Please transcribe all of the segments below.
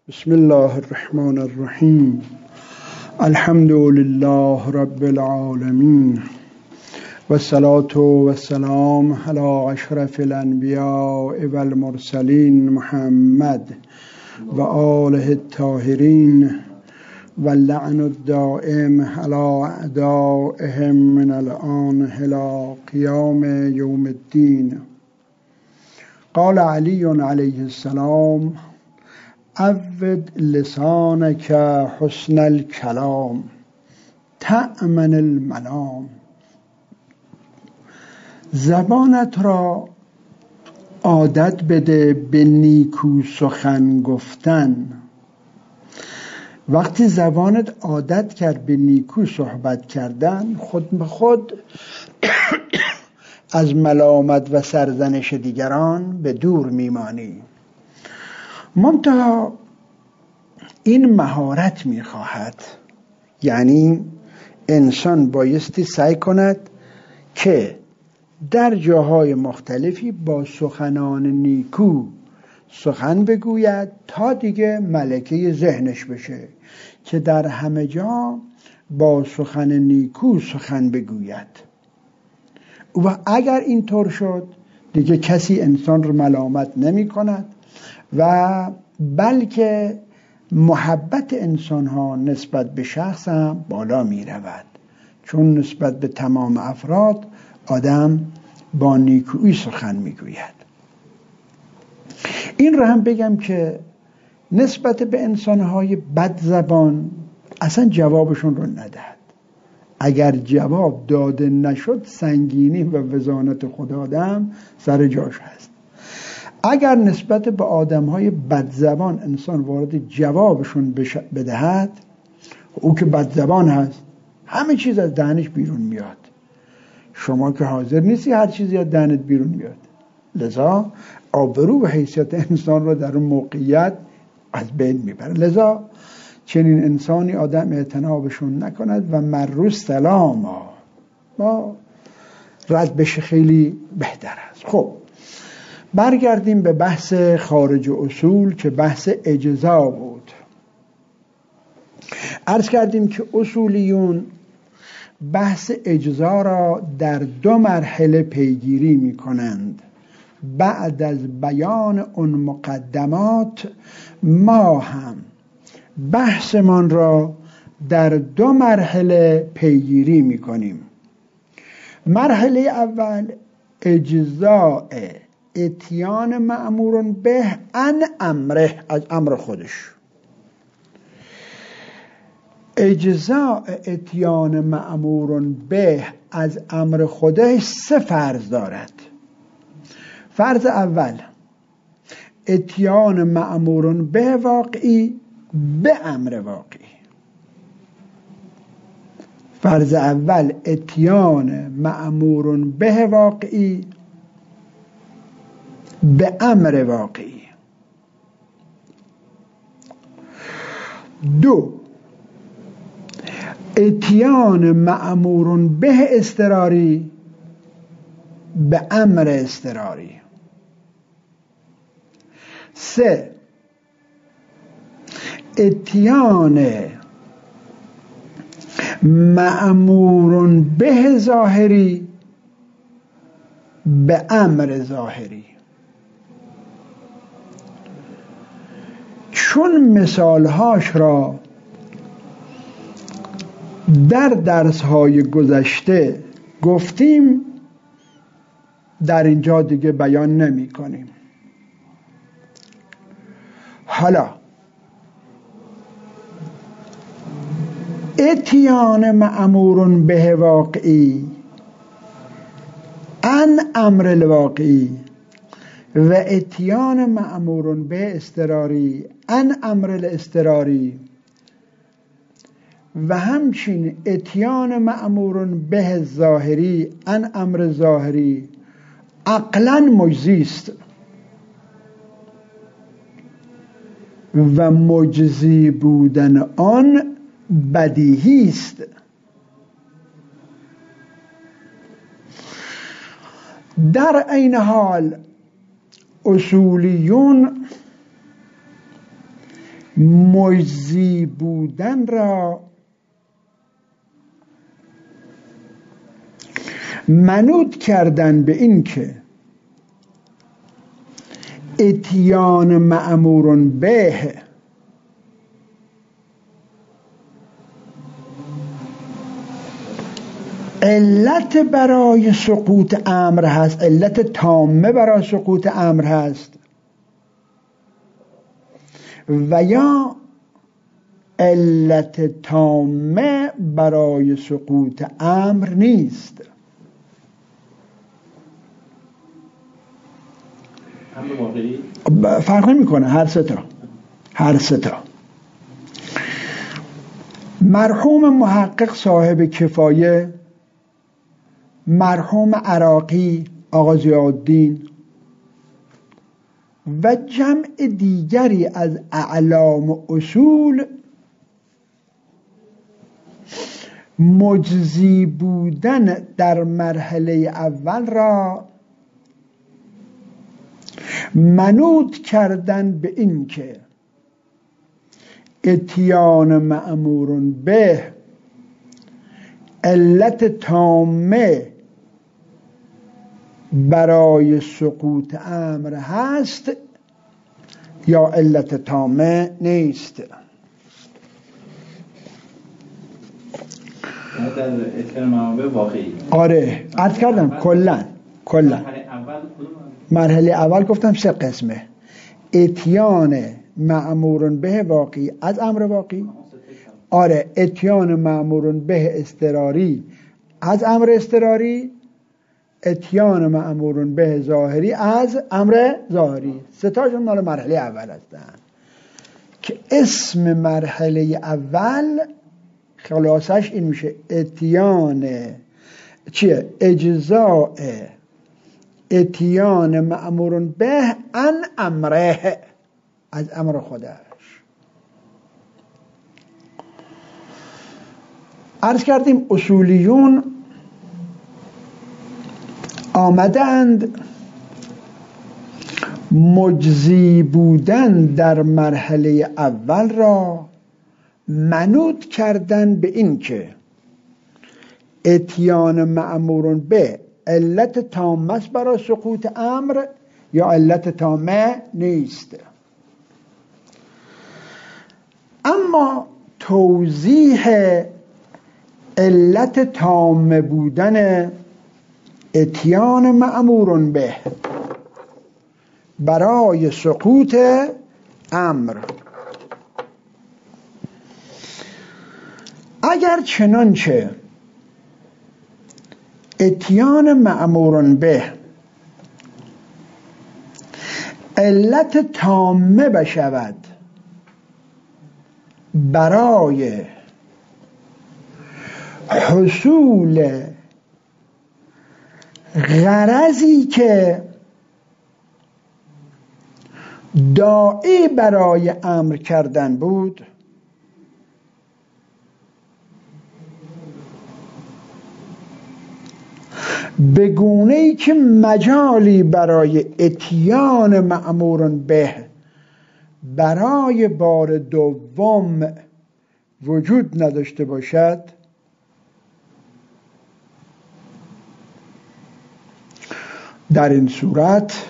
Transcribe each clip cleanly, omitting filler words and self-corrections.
بسم الله الرحمن الرحیم. الحمد لله رب العالمین و الصلاة و السلام علی اشرف الانبیاء و المرسلین محمد و آله الطاهرین و اللعن الدائم علی اعدائهم من الآن الی قیام یوم الدین. قال علی علیه السلام: عود لسانک حسن الکلام تأمن المنام. زبانت را عادت بده به نیکو سخن گفتن. وقتی زبانت عادت کرد به نیکو صحبت کردن، خود به خود از ملامت و سرزنش دیگران به دور میمانی. منتها این مهارت میخواهد، یعنی انسان بایستی سعی کند که در جاهای مختلفی با سخنان نیکو سخن بگوید تا دیگه ملکه ذهنش بشه که در همه جا با سخن نیکو سخن بگوید. و اگر اینطور شد دیگه کسی انسان رو ملامت نمی کند و بلکه محبت انسان ها نسبت به شخص هم بالا می رود، چون نسبت به تمام افراد آدم با نیکویی سخن می گوید. این رو هم بگم که نسبت به انسان های بد زبان اصلا جوابشون رو ندهد. اگر جواب داده نشد سنگینی و وزانت خود آدم سر جاش هست. اگر نسبت به آدم‌های بدزبان انسان وارد جوابشون بدهد، او که بدزبان هست همه چیز از دهنش بیرون میاد. شما که حاضر نیستی هر چیزی از دهنت بیرون میاد، لذا آبرو و حیثیت انسان رو در اون موقعیت از بین میبره. لذا چنین انسانی آدم اعتنابشون نکند و مروز سلام ما رد بشه خیلی بهتر است. خب برگردیم به بحث خارج اصول که بحث اجزا بود. عرض کردیم که اصولیون بحث اجزا را در دو مرحله پیگیری می کنند. بعد از بیان اون مقدمات ما هم بحثمان را در دو مرحله پیگیری می کنیم. مرحله اول اجزاء اتیان مأمور به عن امره، از امر خودش. اجزاء اتیان مأمور به از امر خودش سه فرض دارد. فرض اول اتیان مأمور به واقعی به امر واقعی. فرض اول اتیان مأمور به واقعی به امر واقعی. دو، اتیان مأمور به اضطراری به امر اضطراری. سه، اتیان مأمور به ظاهری به امر ظاهری. چون مثالهاش را در درسهای گذشته گفتیم در اینجا دیگه بیان نمی کنیم. حالا اتیان مأمور به واقعی عن امر الواقعی و اتیان مأمور به اضطراری عن امر الاضطراری و همچنین اتیان مأمور به ظاهری عن امر ظاهری عقلا مجزی است و مجزی بودن آن بدیهی است. در این حال اصولیون مجزی بودن را منوط کردن به این که اتیان مأمور به علت برای سقوط امر هست، علت تامه برای سقوط امر هست، و یا علت تامه برای سقوط امر نیست. فرق نمی‌کنه، هر سه تا. مرحوم محقق صاحب کفایه، مرحوم عراقی آقا ضیاءالدین و جمع دیگری از اعلام و اصول مجزی بودن در مرحله اول را منوط کردن به این که اتیان مأمور به علت تامه برای سقوط امر هست یا علت تامه نیست. در اتیان مأمور واقعی. آره عرض کردم کلا مرحله اول گفتم 3 قسمه: اتیان مأمور به واقعی از امر واقعی، آره اتیان مأمور به اضطراری از امر اضطراری، اتیان مأمور به ظاهری از امر ظاهری. 3 تاشون مال مرحله اول هستن که اسم مرحله اول خلاصش این میشه اتیان اجزاء اتیان مأمور به ان امره، از امر خودش. عرض کردیم اصولیون آمدند مجزی بودن در مرحله اول را منوط کردن به این که اتیان مأمور به علت تامه است برای سقوط امر یا علت تامه نیست. اما توضیح علت تامه بودن اتیان مأمور به برای سقوط امر، اگر چنانچه اتیان مأمور به علت تامه بشود برای حصول غرضی که داعی برای امر کردن بود، به گونه‌ای که مجالی برای اتیان مأمور به برای بار دوم وجود نداشته باشد، در این صورت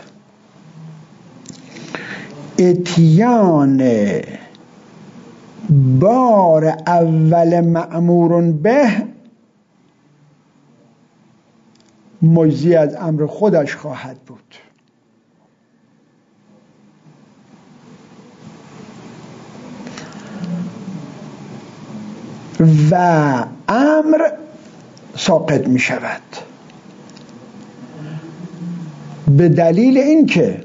اتیان بار اول مأمور به مجزی از امر خودش خواهد بود و امر ساقط می شود، به دلیل اینکه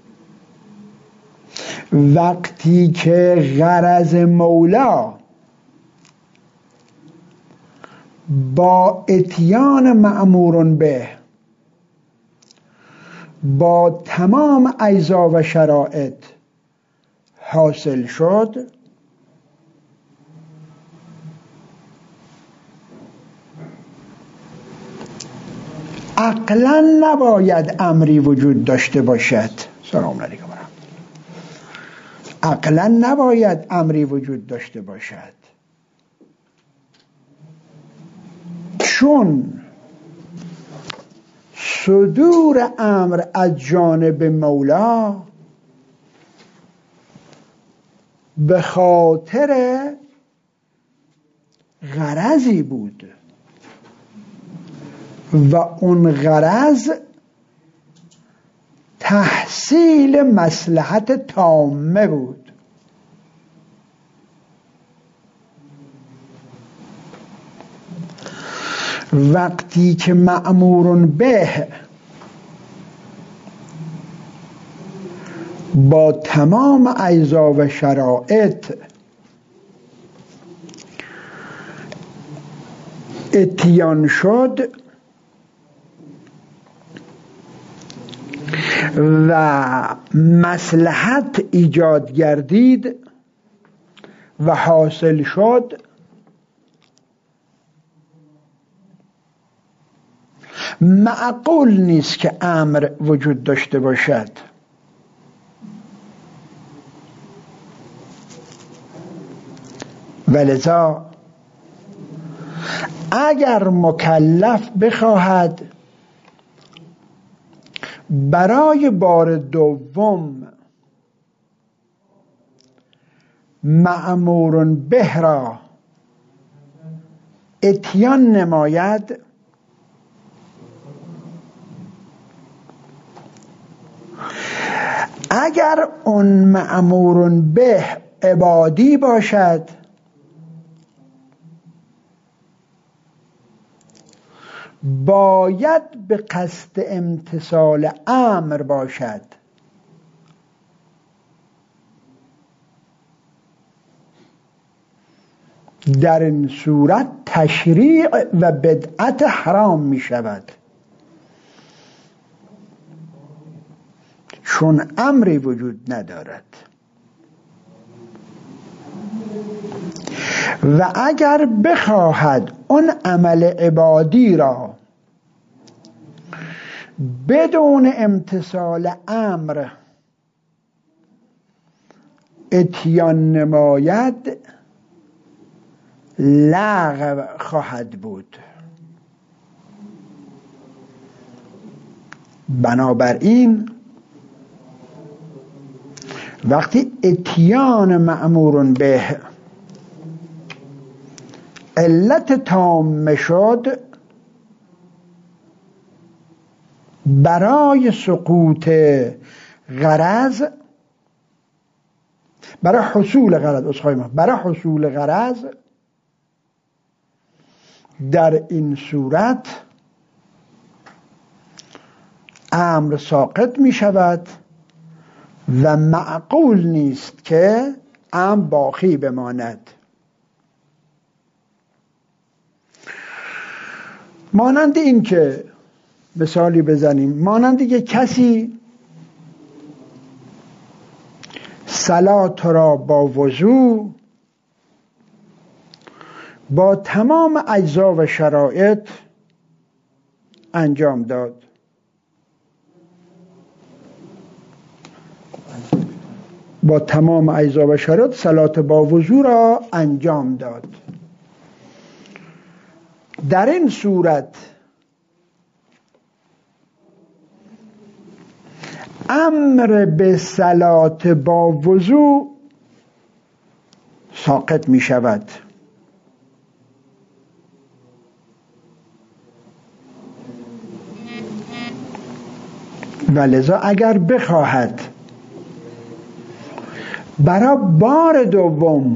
وقتی که غرض مولا با اتیان مأمور به با تمام اجزا و شرایط حاصل شد، عقلا نباید امری وجود داشته باشد. سلام علیکم. عقلا نباید امری وجود داشته باشد، چون صدور امر از جانب مولا به خاطر غرضی بود و اون غرض تحصیل مصلحت تامه بود. وقتی که مأمور به با تمام اجزا و شرایط اتیان شد و مصلحت ایجاد گردید و حاصل شد، معقول نیست که امر وجود داشته باشد. ولذا اگر مکلف بخواهد برای بار دوم مأمور به را اتیان نماید، اگر اون مأمور به عبادی باشد باید به قصد امتثال امر باشد. در این صورت تشریع و بدعت حرام می شود، چون امری وجود ندارد. و اگر بخواهد اون عمل عبادی را بدون امتثال امر اتیان نماید، لغو خواهد بود. بنابراین وقتی اتیان مأمور به علت تام شد، برای سقوط غرض، برای حصول غرض در این صورت امر ساقط می شود و معقول نیست که امر باقی بماند. مانند این که مثالی بزنیم، مانند که کسی صلات را با وضو با تمام اجزا و شرایط انجام داد، با تمام اجزا و شرایط صلات با وضو را انجام داد. در این صورت امر به صلات با وضو ساقط می شود. ولذا اگر بخواهد برای بار دوم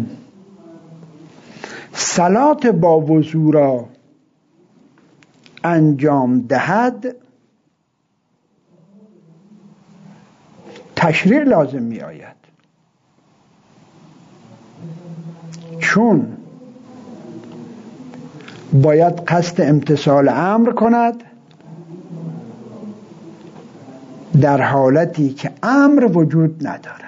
صلات با وضو را انجام دهد، تشریع لازم می آید، چون باید قصد امتثال امر کند در حالتی که امر وجود ندارد.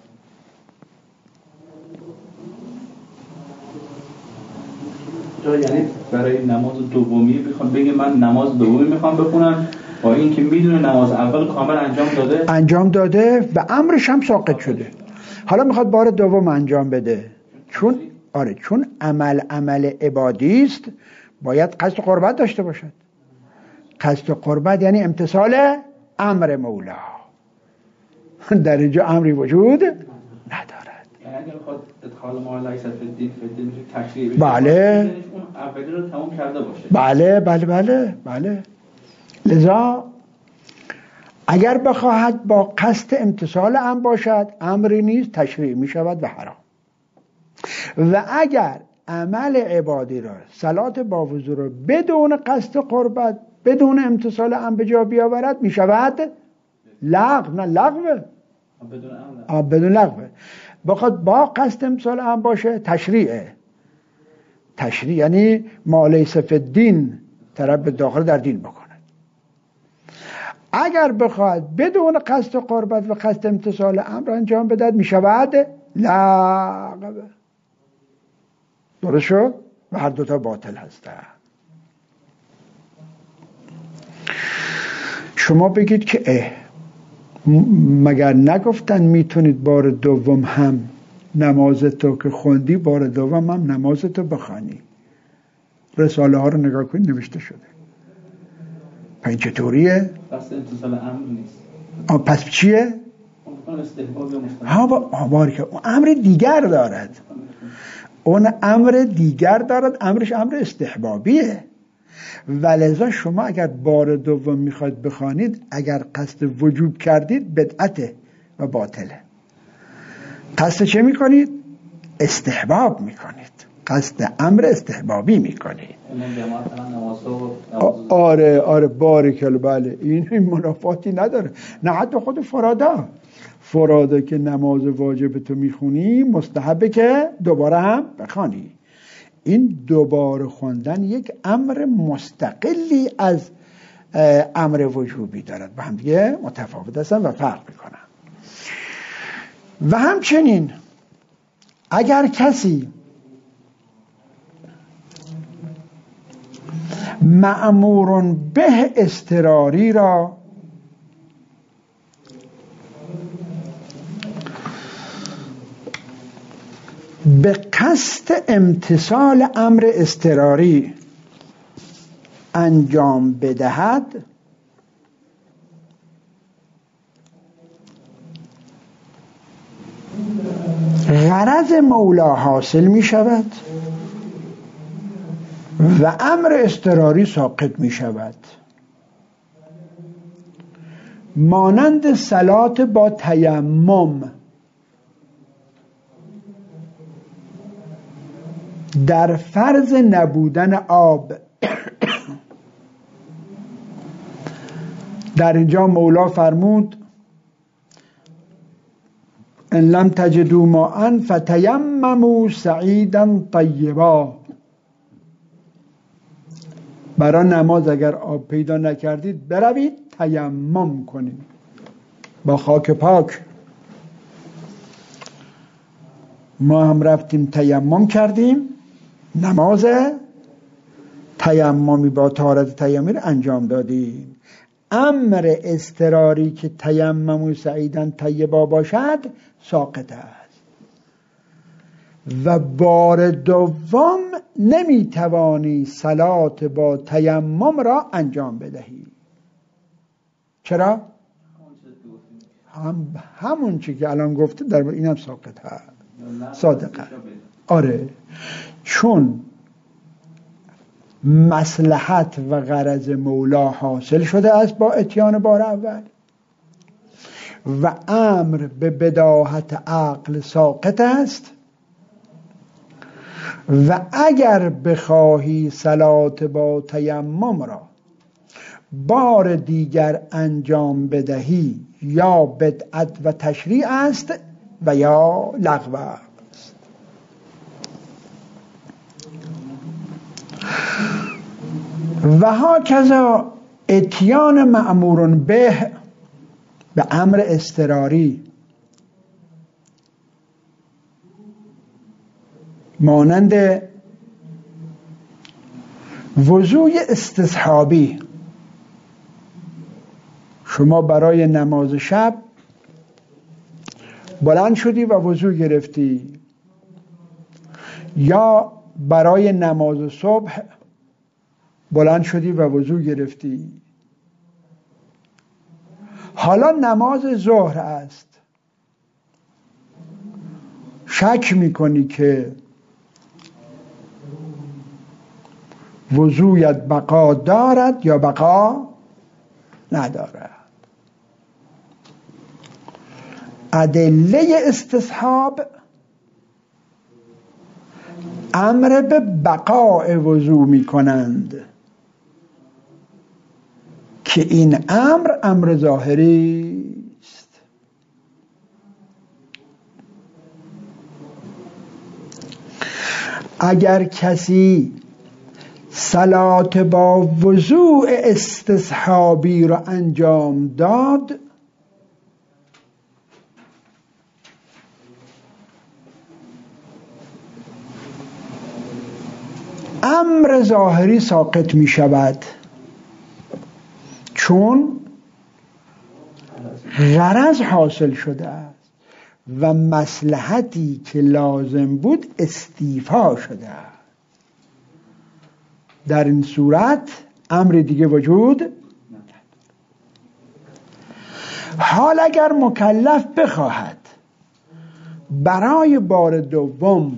یعنی برای نماز دومی بخوام بگه من نماز دومی میخوام بخونم، با اینکه میدونه نماز اول کامل انجام داده و امرش هم ساقط شده، حالا میخواد بار دوم انجام بده، چون عمل عبادی است، باید قصد قربت داشته باشد. قصد قربت یعنی امتثال امر مولا. در اینجا امری وجود ندارد. یعنی اگر بخواد ادخال ما لیس فی الدین فی الدین تشریع بشه، بله اون اولی رو تمام کرده باشه. بله. لذا اگر بخواهد با قصد امتثال امر باشد، امری نیست، تشریع می شود و حرام. و اگر عمل عبادی را، صلات با وضو را بدون قصد قربت، بدون امتثال امر به جا بیاورد، می شود لغو. نه لغوه، بدون لغوه. بخواد با قصد امتثال امر باشه، تشریعه. تشریع یعنی ما لیس فی الدین، طرف به داخل در دین بکند. اگر بخواد بدون قصد قربت و قصد امتثال امر انجام بدهد، می شود لغو. درست شد؟ و هر دوتا باطل هستند. شما بگید که مگر نگفتن میتونید بار دوم هم نمازتو که خوندی، بار دوم هم نمازتو بخوانی؟ رساله ها رو نگاه کنید، نوشته شده. این چطوریه؟ پس امتثال امر نیست. پس چیه؟ باری که اون امر دیگر دارد. امرش امر استحبابیه. ولذا شما اگر بار دوم میخواید بخوانید، اگر قصد وجوب کردید، بدعته و باطله. قصد چه میکنید؟ استحباب میکنید. قصد امر استحبابی میکنید. آره بارکل. بله این منافاتی نداره. نه حتی خود فرادا که نماز واجب تو میخونی، مستحبه که دوباره هم بخوانی. این دوباره خوندن یک امر مستقلی از امر وجوبی دارد، با هم دیگه متفاوت هستن و فرق میکنن. و همچنین اگر کسی مأمور به اضطراری را به قصد امتثال امر اضطراری انجام بدهد، غرض مولا حاصل می شود و امر اضطراری ساقط می شود. مانند صلات با تیمم در فرض نبودن آب. در اینجا مولا فرمود ان لم تجدوا ماء فتیمموا صعیدا طیبا. برای نماز اگر آب پیدا نکردید، بروید تیمم کنید با خاک پاک. ما هم رفتیم تیمم کردیم، نماز تیممی با طهارت تیممی رو انجام دادیم. امر اضطراری که تیمم سعیدن طیبا باشد ساقط است و بار دوم نمیتوانی صلات با تیمم را انجام بدهی. چرا؟ همون چی که الان گفته در اینم ساقط هست. صادقه. آره، چون مصلحت و غرض مولا حاصل شده است با اتیان بار اول و امر به بداهت عقل ساقط است. و اگر بخواهی صلات با تیمم را بار دیگر انجام بدهی، یا بدعت و تشریع است و یا لغو است. و هاکذا اتیان مأمور به امر اضطراری مانند وضوء استصحابی. شما برای نماز شب بلند شدی و وضو گرفتی، یا برای نماز صبح بلند شدی و وضو گرفتی. حالا نماز ظهر است، شک میکنی که وضویت بقا دارد یا بقا ندارد. ادله استصحاب امر به بقاء وضو میکنند که این امر ظاهری است. اگر کسی صلات با وضوء استصحابی را انجام داد، امر ظاهری ساقط می شود، چون غرض حاصل شده است و مصلحتی که لازم بود استیفا شده است. در این صورت امر دیگه وجود ندارد. حال اگر مکلف بخواهد برای بار دوم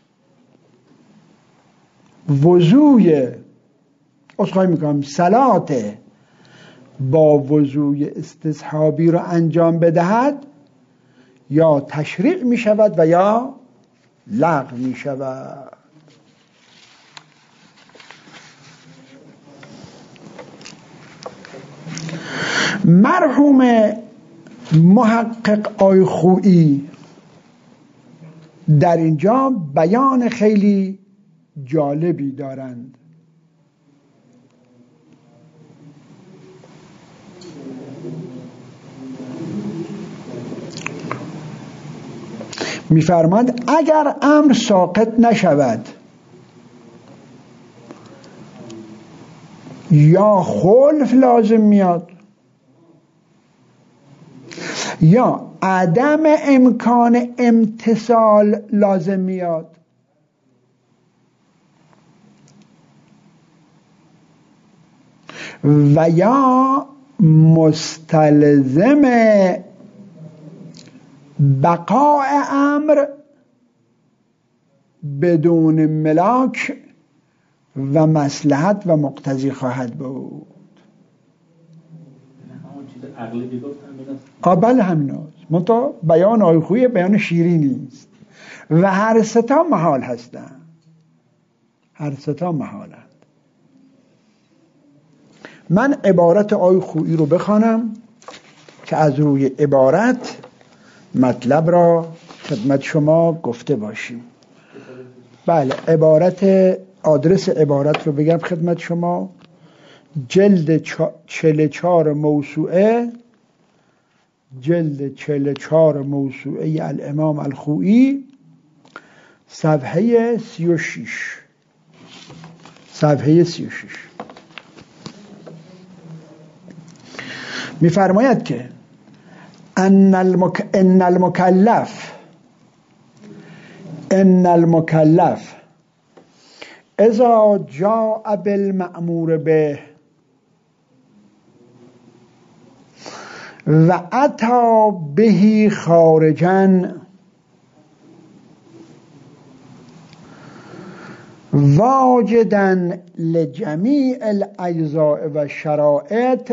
وضوی صلات با وضوی استصحابی را انجام بدهد، یا تشریع می شود و یا لغو می شود. مرحوم محقق آی خویی در اینجا بیان خیلی جالبی دارند. می‌فرماید اگر امر ساقط نشود یا خلف لازم میاد یا عدم امکان امتثال لازم میاد، و یا مستلزم بقاء امر بدون ملاک و مصلحت و مقتضی خواهد بود. بله همین هست، منتها بیان آی خویی بیان شیری نیست و هر ستا محال هستن، هر ستا محالند. من عبارت آی خویی رو بخوانم که از روی عبارت مطلب را خدمت شما گفته باشیم. بله، آدرس عبارت رو بگم خدمت شما: جلد 44 موسوعه، جلد 44 موسوعه الامام الخویی، صفحه 36. صفحه 36 می‌فرماید که ان المکلف اذا جاء بالمأمور به و اتی به خارجا واجدا لجمیع الاجزاء و شرائط،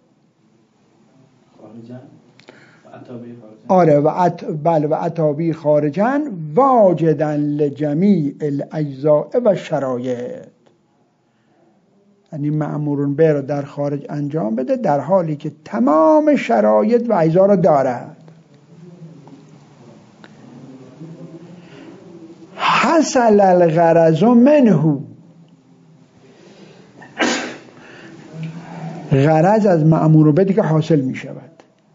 و اتی به خارجا واجدا لجمیع الاجزاء و شرایط، یعنی مأمورون به را در خارج انجام بده در حالی که تمام شرایط و اجزا را دارد. حصل الغرض منه، غرض از مأمور به دیگه حاصل می شود.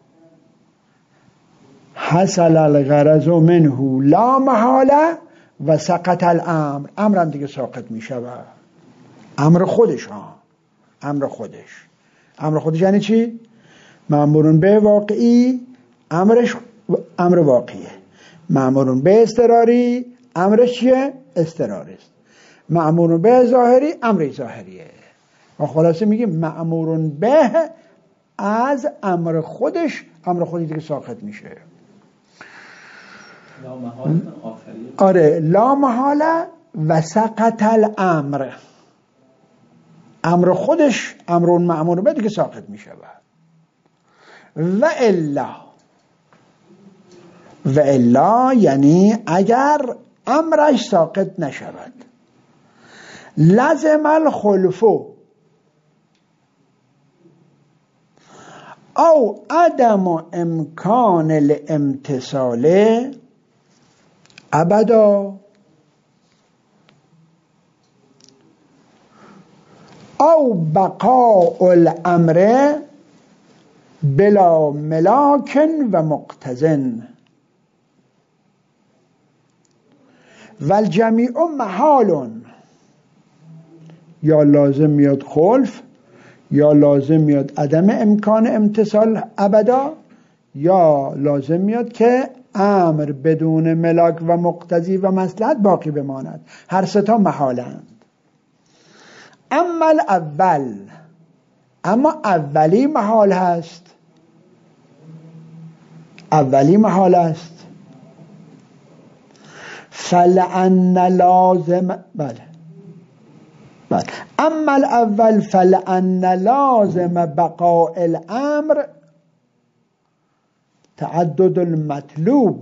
حصل الغرض منه لا محاله و سقط الامر، امرم دیگه ساقط می شود. امر خودش امر خودش یعنی چی؟ مأمورون به واقعی امرش امر واقعیه. مأمور به اضطراری امرش چیه؟ اضطراری است. مأمور به ظاهری امر ظاهریه. و خلاصه میگیم مأمور به از امر خودش، امر خودی دیگه ساقط میشه. لا محاله آخریه. آره لا محاله و سقط الامر، امر خودش امر مأمور به دیگه ساقط میشه. و الا یعنی اگر امرش ساقط نشود، لازم الخلف او عدم امکان الامتصال ابدا او بقاء الامر بلا ملاک و مقتضن والجمیع محال. یا لازم میاد خلف، یا لازم میاد عدم امکان امتصال ابدا، یا لازم میاد که امر بدون ملاک و مقتضی و مصلحت باقی بماند. هر سه تا محالند. اما الاول، اما اولی محال هست، اولی محال است. فلأن لازم، بله اما الاول فلأن لازم بقاء الامر تعدد المطلوب.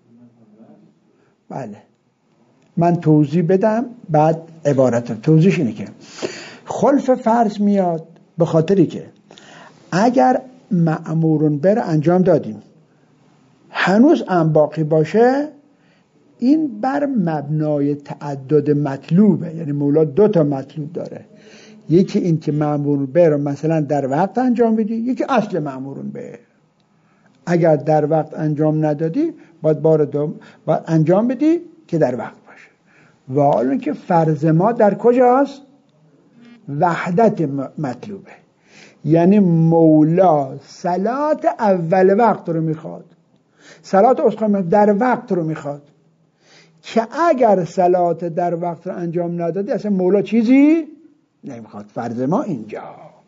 بله من توضیح بدم بعد عبارت توضیحش اینه که خلف فرض میاد به خاطری که اگر مأمورون بر انجام دادیم هنوز هم باقی باشه، این بر مبنای تعدد مطلوبه. یعنی مولا دو تا مطلوب داره، یکی این که مأمورون به رو مثلا در وقت انجام بدی، یکی اصل مأمورون به. اگر در وقت انجام ندادی باید بار دوم باید انجام بدی که در وقت باشه. و حالا که فرض ما در کجاست؟ وحدت مطلوبه. یعنی مولا صلات اول وقت رو میخواد، صلات اسقام در وقت رو میخواد، که اگر صلات در وقت رو انجام ندادی اصلا مولا چیزی نمیخواد. فرض ما اینجا.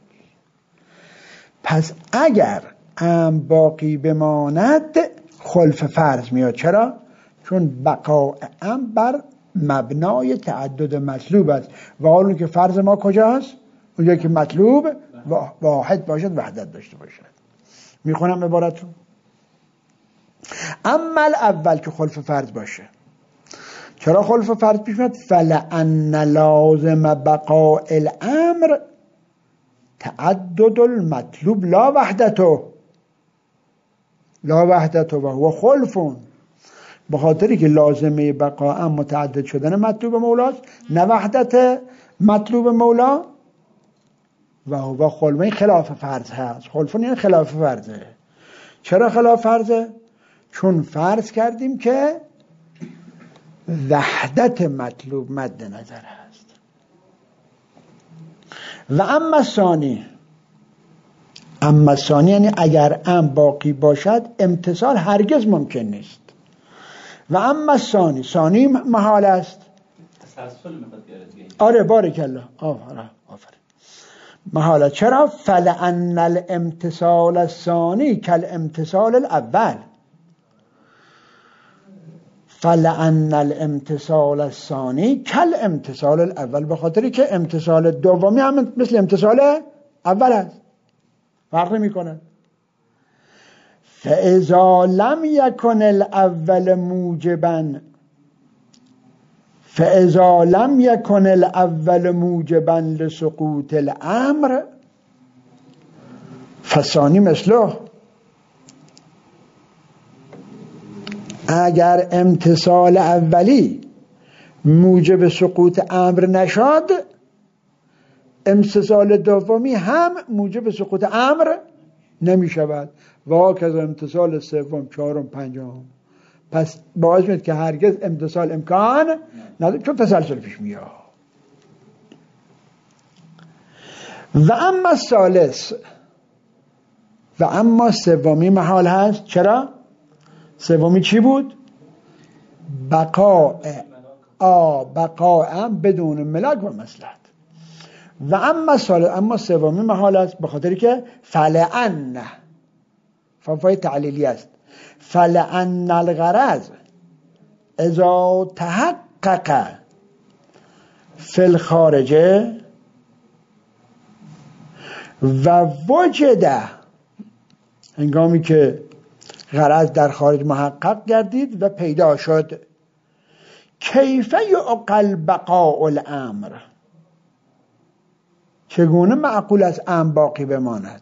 پس اگر باقی بماند خلف فرض میاد. چرا؟ چون بقاء بر مبنای تعدد مطلوب است و حالا که فرض ما کجاست؟ اونجا که مطلوب واحد باشد، وحدت داشته باشد. میخونم عبارتون. اما اول که خلف فرض باشه. چرا خلف فرض پیش میاد؟ فلأن لازم بقاء الامر تعدد المطلوب لا وحدته، لا وحدته و هو خلفون. به خاطری که لازمه بقاء متعدد شدن مطلوب مولاست، نه وحدت مطلوب مولا. و هو خلفون خلاف فرض هست. خلفون یعنی خلاف فرضه. چرا خلاف فرضه؟ چون فرض کردیم که وحدت مطلوب مد نظر هست. و اما ثانی، اما ثانی یعنی اگر ام باقی باشد امتصال هرگز ممکن نیست. و اما ثانی، ثانی محال است. تسلسل میخواد بیاره. آره بارک الله. آفرین. محال. چرا؟ فلأن الامتصال الثانی کالامتصال الاول. فلأن الامتصال الثانی کالامتصال الاول، به خاطری که امتصال دومی هم مثل امتصال اول است، فرق نمی‌کنه. فاذا لم يكن الاول موجبا، فاذا لم يكن الاول موجبا لسقوط الامر فالثانی مثله. اگر امتصال اولی موجب سقوط امر نشد، امتصال دومی هم موجب سقوط امر نمی شود. و هاکذا امتصال سوم، چهارم، پنجم. پس باعث میشه که هرگز امتصال امکان نداره، چون تسلسل پیش میاد. و اما ثالث، و اما سومی محال هست. چرا؟ سومی چی بود؟ بقاء هم بدون ملاک و مصلحت. و اما سومی محال است، به خاطری که فلعن فای تعلیلی است. فلعن الغرض اذا تحقق فی الخارجه و وجد، هنگامی که غرض در خارج محقق گردید و پیدا شد، کیف یعقل بقاء الامر، چگونه معقول است امر باقی بماند؟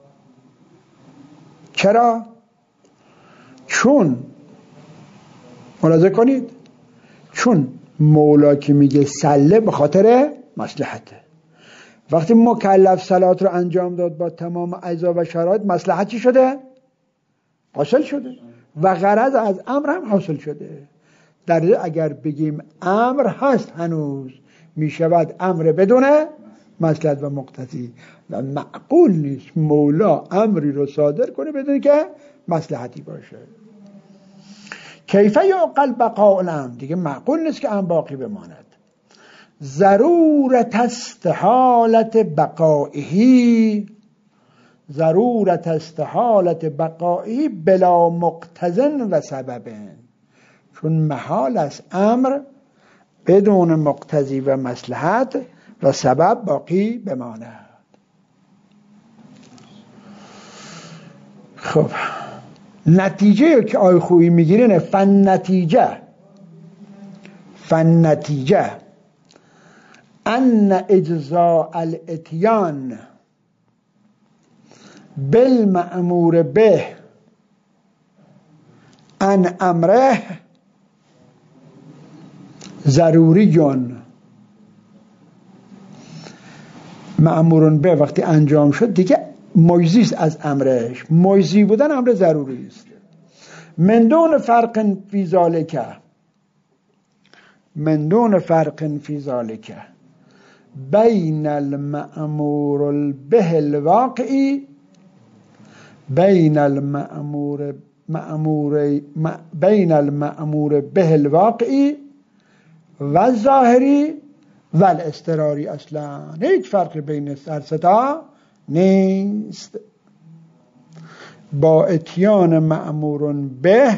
چرا؟ چون ملاحظه کنید، چون مولا که میگه سله به خاطر مصلحته. وقتی مکلف صلات رو انجام داد با تمام اجزا و شرایط، مصلحت چی شده؟ حاصل شده و غرض از امر هم حاصل شده. در اگر بگیم امر هست هنوز میشود امر بدون مصلحت و مقتضی و معقول نیست مولا امری رو صادر کنه بدون که مصلحتی باشه. کیف یعقل بقاء الامر، دیگه معقول نیست که امر باقی بماند. ضرورت استحالت بقائه بلا مقتضن و سببن، چون محال است امر بدون مقتضی و مصلحت و سبب باقی بماند. خب نتیجه که آی خویی میگیرینه، فالنتیجه ان اجزاء الاتیان بالمأمور به عن امره ضروریون. مأمور به وقتی انجام شد دیگه مجزی است از امرش، مجزی بودن امر ضروری است. من دون فرق فی ذالک بین المأمور به الواقعی بین المأمور به الواقعی و ظاهری و الاضطراری. اصلا هیچ فرق بین سرستا نیست. با اتیان مأمور به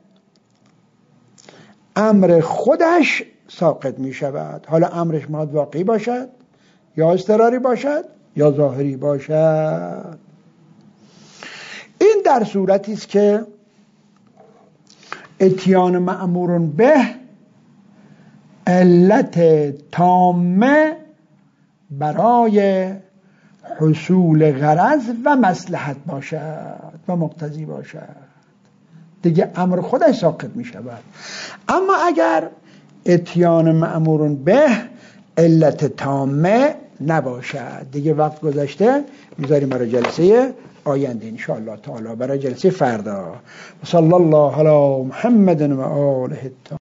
امر خودش ساقط می شود، حالا امرش ماد واقعی باشد یا اضطراری باشد یا ظاهری باشد. این در صورتی است که اتیان مأمور به علت تامه برای حصول غرض و مصلحت باشد و مقتضی باشد، دیگه امر خودش ساقط می شود. اما اگر اتیان مأمور به علت تامه نباشد، دیگه وقت گذشته، میذاریم برای جلسه آینده ان شاء الله تعالی، برای جلسه فردا. صلی الله علی محمد و آله